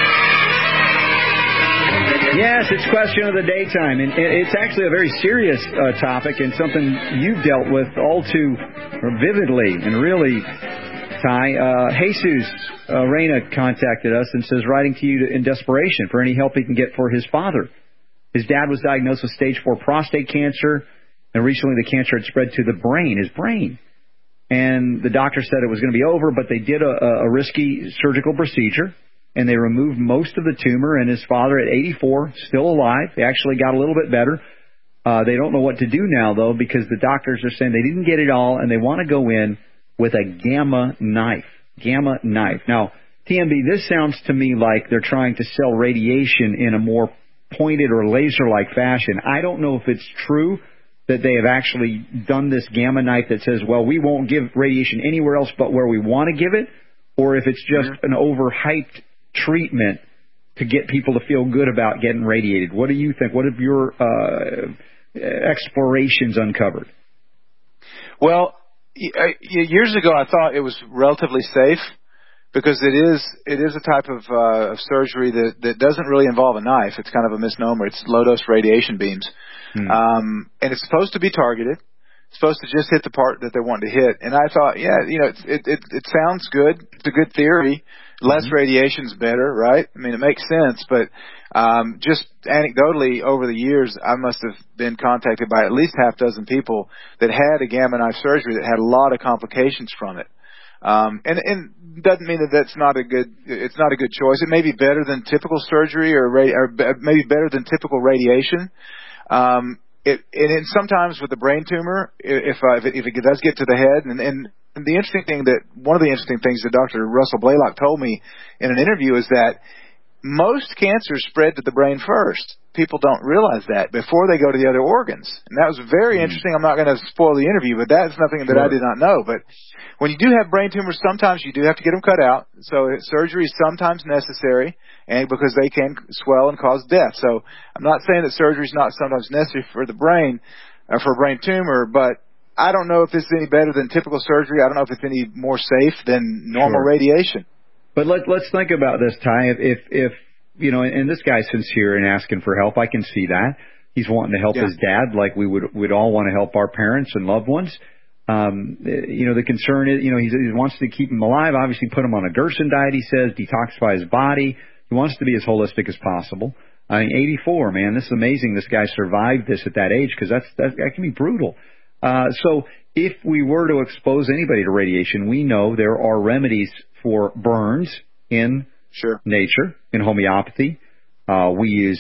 Yes, it's question of the day time. And it's actually a very serious topic and something you've dealt with all too vividly. And really, Ty, Jesus Reyna contacted us and says, writing to you in desperation for any help he can get for his father. His dad was diagnosed with stage 4 prostate cancer, and recently the cancer had spread to the brain, his brain. and the doctor said it was going to be over, but they did a risky surgical procedure, and they removed most of the tumor, and his father at 84, still alive. They actually got a little bit better. They don't know what to do now, though, because the doctors are saying they didn't get it all, and they want to go in with a gamma knife. Gamma knife. Now, TMB, this sounds to me like they're trying to sell radiation in a more pointed or laser-like fashion. I don't know if it's true that they have actually done this gamma knife that says, well, we won't give radiation anywhere else but where we want to give it, or if it's just an overhyped treatment to get people to feel good about getting radiated. What do you think? What have your explorations uncovered? Well, years ago I thought it was relatively safe because it is a type of surgery that doesn't really involve a knife. It's kind of a misnomer. It's low-dose radiation beams. And it's supposed to be targeted. It's supposed to just hit the part that they want to hit. And I thought, it sounds good. It's a good theory. Less radiation is better, right? I mean, it makes sense. But just anecdotally, over the years, I must have been contacted by at least half a dozen people that had a gamma knife surgery that had a lot of complications from it. And doesn't mean that it's not a good choice. It may be better than typical surgery or maybe better than typical radiation. And sometimes with the brain tumor, if it does get to the head, and the interesting thing one of the interesting things that Dr. Russell Blaylock told me in an interview is that most cancers spread to the brain first. People don't realize that before they go to the other organs. And that was very interesting. I'm not going to spoil the interview, but that's nothing that I did not know. But when you do have brain tumors, sometimes you do have to get them cut out. So surgery is sometimes necessary, and because they can swell and cause death. So I'm not saying that surgery is not sometimes necessary for the brain, for a brain tumor, but I don't know if this is any better than typical surgery. I don't know if it's any more safe than normal radiation. But let's think about this, Ty. If and this guy's sincere in asking for help, I can see that. He's wanting to help his dad like we'd all want to help our parents and loved ones. The concern is, he wants to keep him alive, obviously put him on a Gerson diet, he says, detoxify his body. He wants to be as holistic as possible. I mean, 84, man, this is amazing this guy survived this at that age, because that can be brutal. So if we were to expose anybody to radiation, we know there are remedies for burns in nature, in homeopathy. We use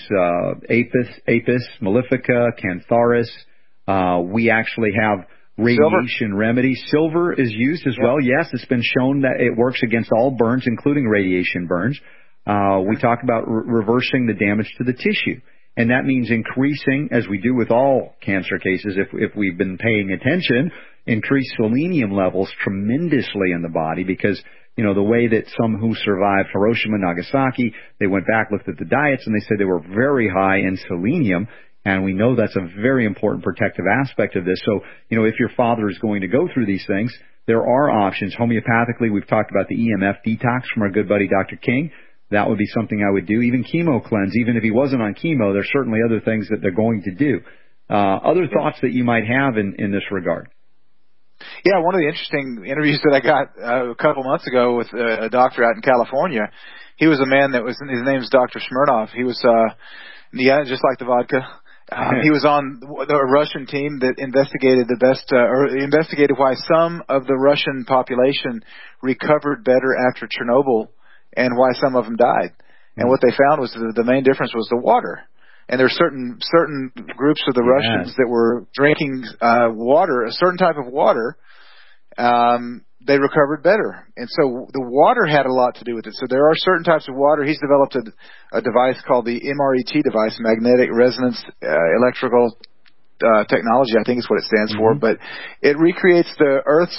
Apis mellifera, Cantharis. We actually have radiation remedies. Silver is used as well. Yes, it's been shown that it works against all burns, including radiation burns. We talk about reversing the damage to the tissue. And that means increasing, as we do with all cancer cases, if we've been paying attention, increase selenium levels tremendously in the body because, the way that some who survived Hiroshima and Nagasaki, they went back, looked at the diets, and they said they were very high in selenium. And we know that's a very important protective aspect of this. So, if your father is going to go through these things, there are options. Homeopathically, we've talked about the EMF detox from our good buddy Dr. King. That would be something I would do. Even chemo cleanse, even if he wasn't on chemo, there's certainly other things that they're going to do. Other thoughts that you might have in this regard? Yeah, one of the interesting interviews that I got a couple months ago with a doctor out in California, he was a man his name's Dr. Smirnov. He was, just like the vodka. He was on a Russian team that investigated investigated why some of the Russian population recovered better after Chernobyl and why some of them died. And what they found was the main difference was the water. And there are certain groups of the Russians that were drinking water, a certain type of water, they recovered better. And so the water had a lot to do with it. So there are certain types of water. He's developed a device called the MRET device, Magnetic Resonance Electrical Technology, I think is what it stands for. But it recreates the Earth's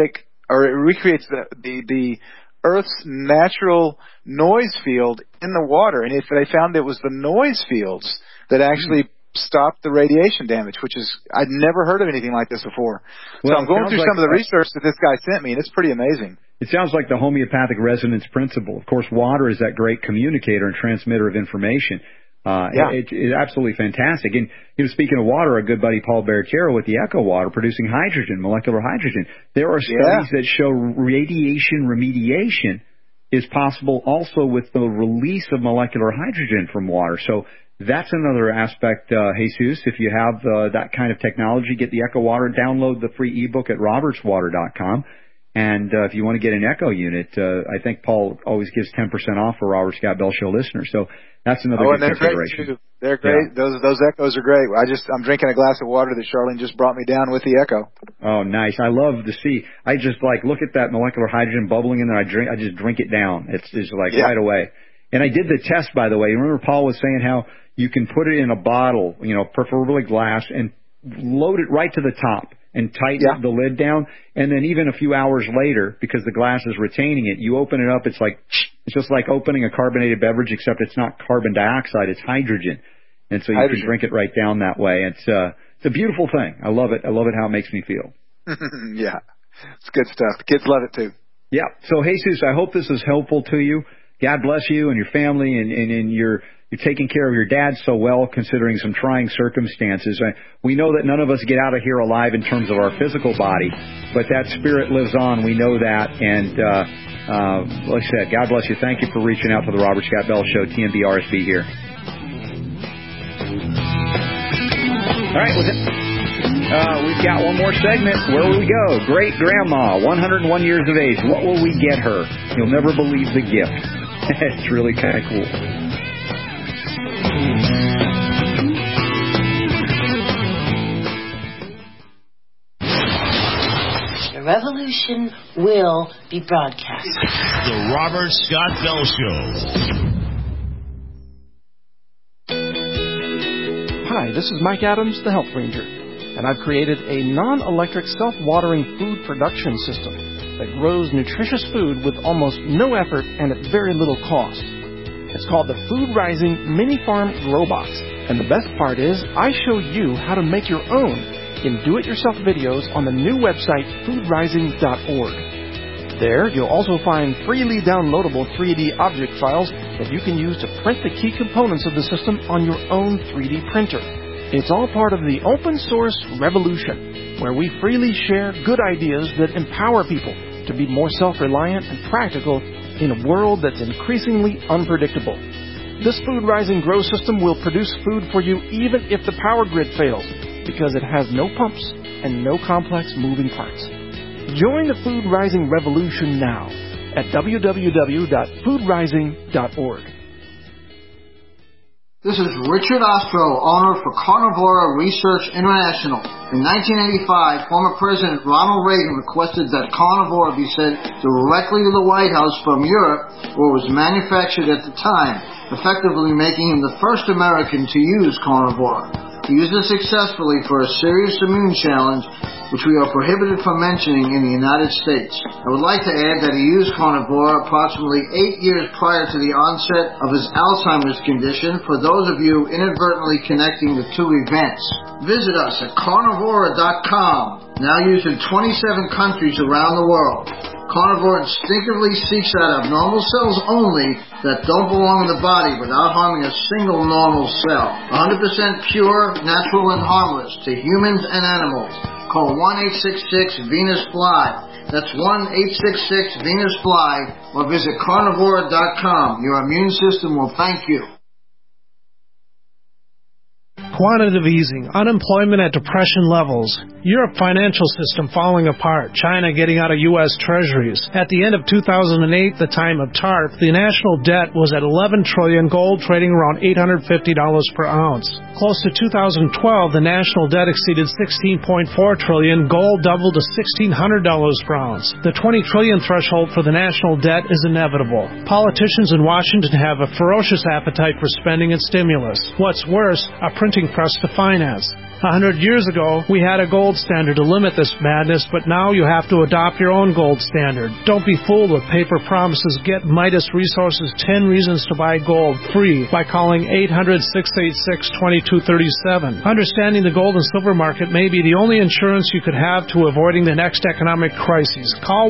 the Earth's natural noise field in the water. And if they found it was the noise fields that actually stopped the radiation damage, which is, I'd never heard of anything like this before. So I'm going through some of the research that this guy sent me, and it's pretty amazing. It sounds like the homeopathic resonance principle. Of course, water is that great communicator and transmitter of information. It's absolutely fantastic. And speaking of water, a good buddy Paul Barrichello with the Echo Water producing hydrogen, molecular hydrogen. There are studies that show radiation remediation is possible also with the release of molecular hydrogen from water. So That's another aspect, Jesus. If you have that kind of technology, get the Echo Water, download the free ebook at robertswater.com. And if you want to get an Echo unit, I think Paul always gives 10% off for Robert Scott Bell Show listeners. So that's another good consideration. Great too. They're great. Yeah. Those Echoes are great. I'm drinking a glass of water that Charlene just brought me down with the Echo. Oh, nice. I love to see. I just look at that molecular hydrogen bubbling in there. I just drink it down. It's right away. And I did the test, by the way. Remember Paul was saying how you can put it in a bottle, preferably glass, and load it right to the top and tighten the lid down. And then even a few hours later, because the glass is retaining it, you open it up, it's just like opening a carbonated beverage, except it's not carbon dioxide, it's hydrogen. And so you can drink it right down that way. It's a beautiful thing. I love it. I love it how it makes me feel. Yeah. It's good stuff. The kids love it too. Yeah. So, Jesus, I hope this is helpful to you. God bless you and your family, and you're taking care of your dad so well, considering some trying circumstances. We know that none of us get out of here alive in terms of our physical body, but that spirit lives on. We know that. And like I said, God bless you. Thank you for reaching out to the Robert Scott Bell Show, TMB RSB here. All right, we've got one more segment. Where will we go? Great Grandma, 101 years of age. What will we get her? You'll never believe the gift. It's really kind of cool. The revolution will be broadcast. The Robert Scott Bell Show. Hi, this is Mike Adams, the Health Ranger, and I've created a non-electric self-watering food production system that grows nutritious food with almost no effort and at very little cost. It's called the Food Rising Mini Farm Grow Box, and the best part is I show you how to make your own in do-it-yourself videos on the new website foodrising.org. There, you'll also find freely downloadable 3D object files that you can use to print the key components of the system on your own 3D printer. It's all part of the open source revolution, where we freely share good ideas that empower people to be more self-reliant and practical in a world that's increasingly unpredictable. This Food Rising Grow system will produce food for you even if the power grid fails, because it has no pumps and no complex moving parts. Join the Food Rising revolution now at www.foodrising.org. This is Richard Ostro, owner for Carnivora Research International. In 1985, former President Ronald Reagan requested that Carnivora be sent directly to the White House from Europe, where it was manufactured at the time, effectively making him the first American to use Carnivora. He used it successfully for a serious immune challenge, which we are prohibited from mentioning in the United States. I would like to add that he used Carnivora approximately 8 years prior to the onset of his Alzheimer's condition, for those of you inadvertently connecting the two events. Visit us at carnivora.com, now used in 27 countries around the world. Carnivore instinctively seeks out abnormal cells only that don't belong in the body without harming a single normal cell. 100% pure, natural, and harmless to humans and animals. Call 1-866-VENUS-FLY. That's 1-866-VENUS-FLY, or visit carnivora.com. Your immune system will thank you. Quantitative easing, unemployment at depression levels, Europe financial system falling apart, China getting out of U.S. treasuries. At the end of 2008, the time of TARP, the national debt was at $11 trillion, gold trading around $850 per ounce. Close to 2012, the national debt exceeded $16.4 trillion, gold doubled to $1,600 per ounce. The $20 trillion threshold for the national debt is inevitable. Politicians in Washington have a ferocious appetite for spending and stimulus. What's worse, a printing press to finance. 100 years ago, we had a gold standard to limit this madness, but now you have to adopt your own gold standard. Don't be fooled with paper promises. Get Midas Resources 10 Reasons to Buy Gold free by calling 800-686-2237. Understanding the gold and silver market may be the only insurance you could have to avoiding the next economic crisis. Call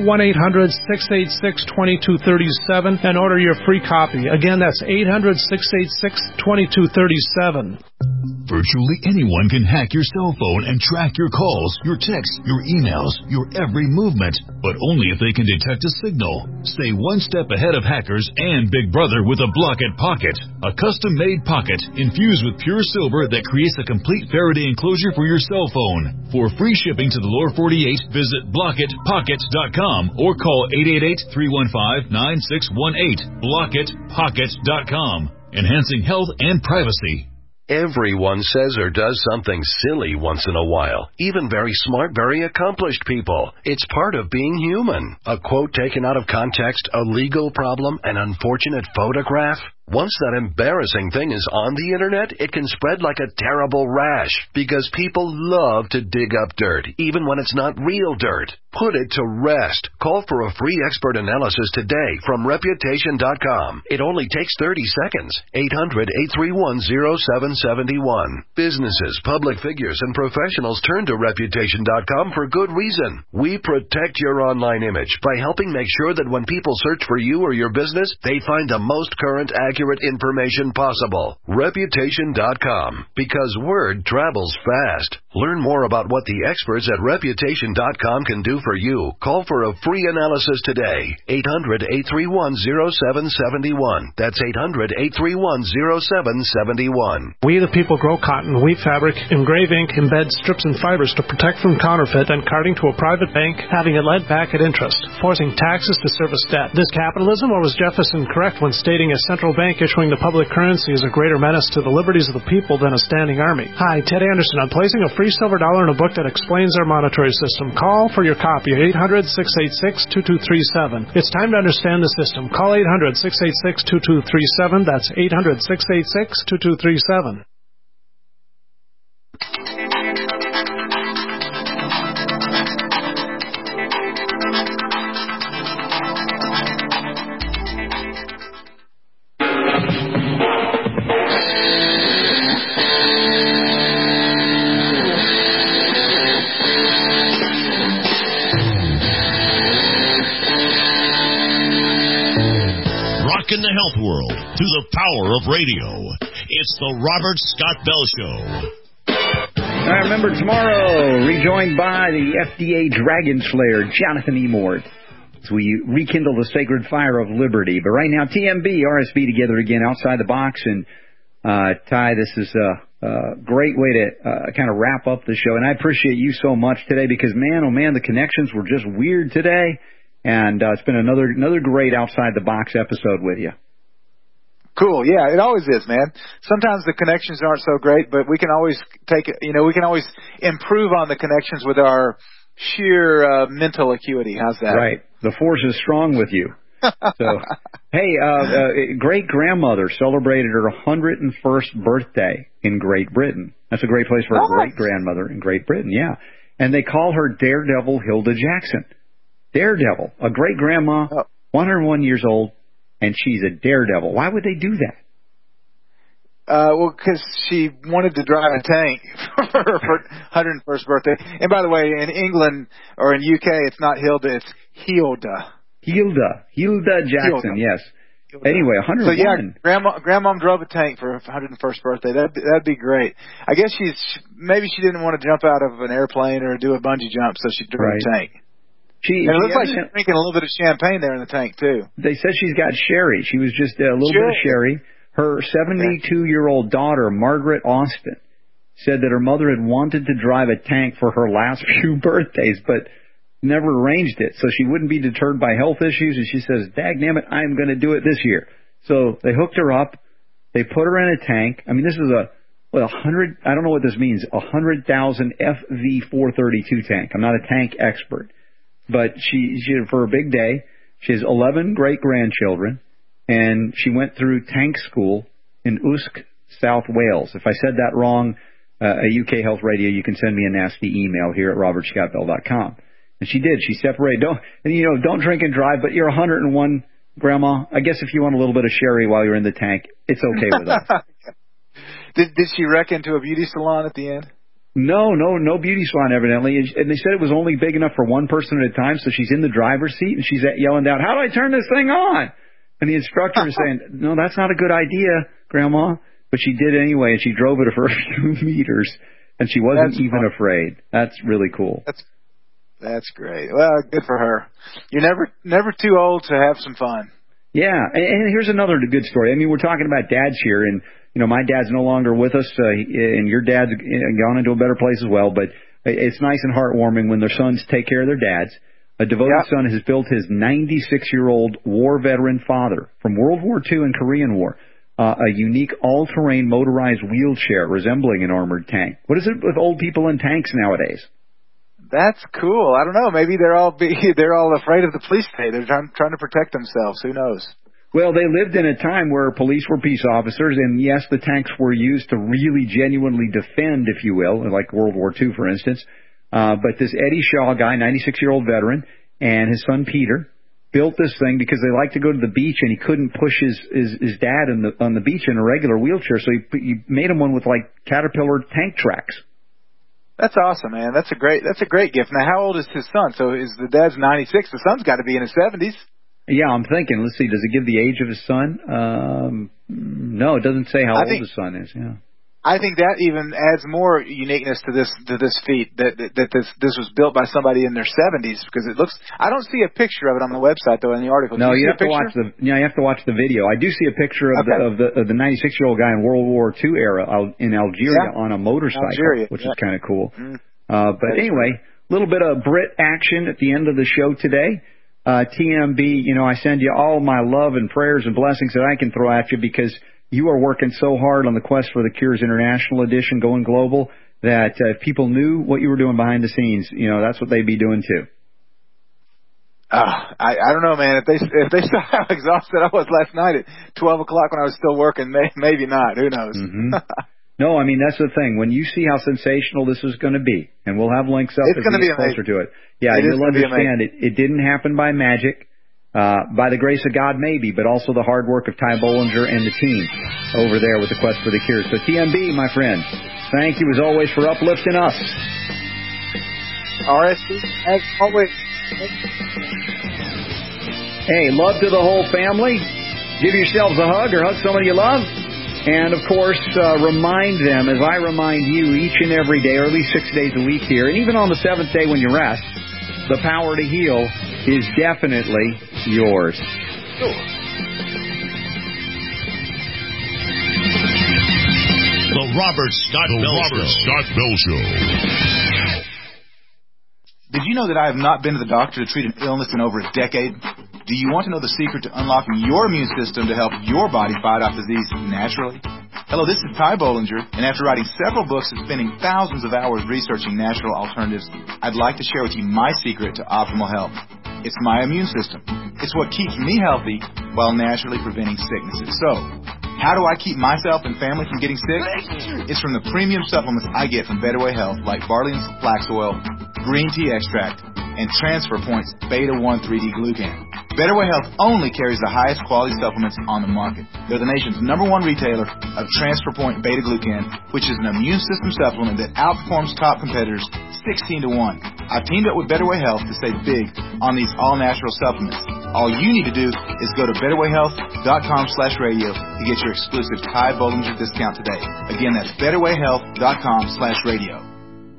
1-800-686-2237 and order your free copy. Again, that's 800-686-2237. Virtually anyone can hack your cell phone and track your calls, your texts, your emails, your every movement, but only if they can detect a signal. Stay one step ahead of hackers and Big Brother with a Blockit Pocket, a custom-made pocket infused with pure silver that creates a complete Faraday enclosure for your cell phone. For free shipping to the lower 48, visit BlockitPockets.com or call 888-315-9618. BlockitPockets.com, enhancing health and privacy. Everyone says or does something silly once in a while. Even very smart, very accomplished people. It's part of being human. A quote taken out of context, a legal problem, an unfortunate photograph. Once that embarrassing thing is on the internet, it can spread like a terrible rash because people love to dig up dirt, even when it's not real dirt. Put it to rest. Call for a free expert analysis today from Reputation.com. It only takes 30 seconds. 800-831-0771. Businesses, public figures, and professionals turn to Reputation.com for good reason. We protect your online image by helping make sure that when people search for you or your business, they find the most current, accurate information possible. Reputation.com, because word travels fast. Learn more about what the experts at Reputation.com can do for you. Call for a free analysis today. 800-831-0771. That's 800-831-0771. We the people grow cotton, weave fabric, engrave ink, embed strips and fibers to protect from counterfeit and carting to a private bank, having it lent back at interest, forcing taxes to service debt. This capitalism, or was Jefferson correct when stating a central bank issuing the public currency is a greater menace to the liberties of the people than a standing army? Hi, Ted Anderson. I'm placing a free silver dollar in a book that explains our monetary system. Call for your copy at 800-686-2237. It's time to understand the system. Call 800-686-2237. That's 800-686-2237. In the health world to the power of radio. It's the Robert Scott Bell Show. I remember tomorrow, rejoined by the FDA Dragon Slayer, Jonathan E. Mort, as we rekindle the sacred fire of liberty. But right now, TMB, RSB together again outside the box. And Ty, this is a great way to kind of wrap up the show. And I appreciate you so much today because, man, oh man, the connections were just weird today. And it's been another great outside-the-box episode with you. Cool. Yeah, it always is, man. Sometimes the connections aren't so great, but we can always we can always improve on the connections with our sheer mental acuity. How's that? Right. The force is strong with you. So, hey, great-grandmother celebrated her 101st birthday in Great Britain. That's a great place for a great-grandmother in Great Britain, yeah. And they call her Daredevil Hilda Jackson. Daredevil, a great-grandma, 101 years old, and she's a daredevil. Why would they do that? Well, because she wanted to drive a tank for her 101st birthday. And by the way, in England or in UK, it's not Hilda, it's Hilda. Hilda Jackson, yes. Hilda. Anyway, 101. So yeah, Grandma drove a tank for her 101st birthday. That'd be great. I guess maybe she didn't want to jump out of an airplane or do a bungee jump, so she drove a tank. It looks like she's drinking a little bit of champagne there in the tank, too. They said she's got sherry. She was just a little bit of sherry. Her 72-year-old daughter, Margaret Austin, said that her mother had wanted to drive a tank for her last few birthdays, but never arranged it. So she wouldn't be deterred by health issues, and she says, dagnammit, I'm going to do it this year. So they hooked her up. They put her in a tank. I mean, this is a 100, I don't know what this means, 100,000 FV432 tank. I'm not a tank expert. But she for a big day, she has 11 great-grandchildren, and she went through tank school in Usk, South Wales. If I said that wrong, at UK Health Radio, you can send me a nasty email here at robertscottbell.com. And she did. She separated. Don't drink and drive, but you're 101, Grandma. I guess if you want a little bit of sherry while you're in the tank, it's okay with us. Did she wreck into a beauty salon at the end? No beauty salon, evidently. And they said it was only big enough for one person at a time, so she's in the driver's seat, and she's yelling down, how do I turn this thing on? And the instructor is saying, no, that's not a good idea, Grandma. but she did anyway, and she drove it her first 2 meters, and she wasn't afraid. That's really cool. That's great. Well, good for her. You're never too old to have some fun. Yeah, and here's another good story. I mean, we're talking about dads here, and my dad's no longer with us, and your dad's gone into a better place as well. But it's nice and heartwarming when their sons take care of their dads. A devoted son has built his 96-year-old war veteran father from World War II and Korean War a unique all-terrain motorized wheelchair resembling an armored tank. What is it with old people in tanks nowadays? That's cool. I don't know. Maybe they're all afraid of the police state. They're trying to protect themselves. Who knows? Well, they lived in a time where police were peace officers, and yes, the tanks were used to really genuinely defend, if you will, like World War II, for instance. But this Eddie Shaw guy, 96-year-old veteran, and his son Peter built this thing because they liked to go to the beach, and he couldn't push his dad on the beach in a regular wheelchair, so he made him one with like Caterpillar tank tracks. That's awesome, man. That's a great gift. Now, how old is his son? So is the dad's 96? The son's got to be in his 70s. Yeah, I'm thinking. Let's see. Does it give the age of his son? No, it doesn't say how old his son is. Yeah. I think that even adds more uniqueness to this feat that this was built by somebody in their 70s, because it looks. I don't see a picture of it on the website though in the article. No, you have to watch you have to watch the video. I do see a picture of the 96-year-old guy in World War II era in Algeria on a motorcycle, which is kind of cool. But anyway, a little bit of Brit action at the end of the show today. TMB, I send you all my love and prayers and blessings that I can throw at you, because you are working so hard on the Quest for the Cures International Edition going global that if people knew what you were doing behind the scenes, that's what they'd be doing too. I don't know, man. If they saw how exhausted I was last night at 12 o'clock when I was still working, maybe not. Who knows? Mm-hmm. No, I mean, that's the thing. When you see how sensational this is going to be, and we'll have links up as we get closer to it. Yeah, you'll understand it didn't happen by magic. By the grace of God, maybe, but also the hard work of Ty Bollinger and the team over there with the Quest for the Cure. So TMB, my friend, thank you as always for uplifting us. RSC, as always. Hey, love to the whole family. Give yourselves a hug or hug somebody you love. And, of course, remind them, as I remind you each and every day, or at least 6 days a week here, and even on the 7th day when you rest, the power to heal is definitely yours. The Robert Scott Bell Show. Did you know that I have not been to the doctor to treat an illness in over a decade? Do you want to know the secret to unlocking your immune system to help your body fight off disease naturally? Hello, this is Ty Bollinger, and after writing several books and spending thousands of hours researching natural alternatives, I'd like to share with you my secret to optimal health. It's my immune system. It's what keeps me healthy while naturally preventing sicknesses. So, how do I keep myself and family from getting sick? It's from the premium supplements I get from Better Way Health, like barley and flax oil, green tea extract, and Transfer Point's Beta-1 3D Glucan. Better Way Health only carries the highest quality supplements on the market. They're the nation's #1 retailer of Transfer Point Beta Glucan, which is an immune system supplement that outperforms top competitors 16 to 1. I've teamed up with Better Way Health to save big on these all-natural supplements. All you need to do is go to betterwayhealth.com/radio to get your exclusive Ty Bollinger discount today. Again, that's betterwayhealth.com/radio.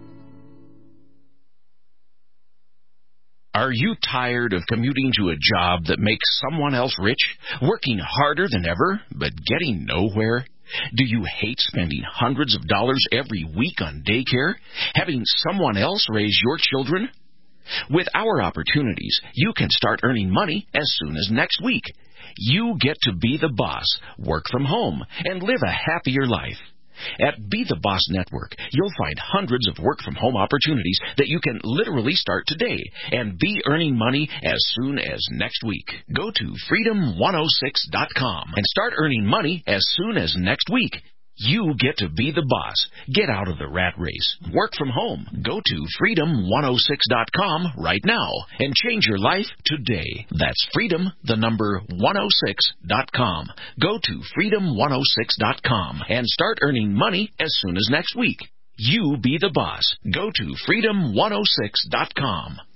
Are you tired of commuting to a job that makes someone else rich, working harder than ever, but getting nowhere? Do you hate spending hundreds of dollars every week on daycare, having someone else raise your children? With our opportunities, you can start earning money as soon as next week. You get to be the boss, work from home, and live a happier life. At Be the Boss Network, you'll find hundreds of work-from-home opportunities that you can literally start today and be earning money as soon as next week. Go to freedom106.com and start earning money as soon as next week. You get to be the boss. Get out of the rat race. Work from home. Go to freedom106.com right now and change your life today. That's freedom106.com. Go to freedom106.com and start earning money as soon as next week. You be the boss. Go to freedom106.com.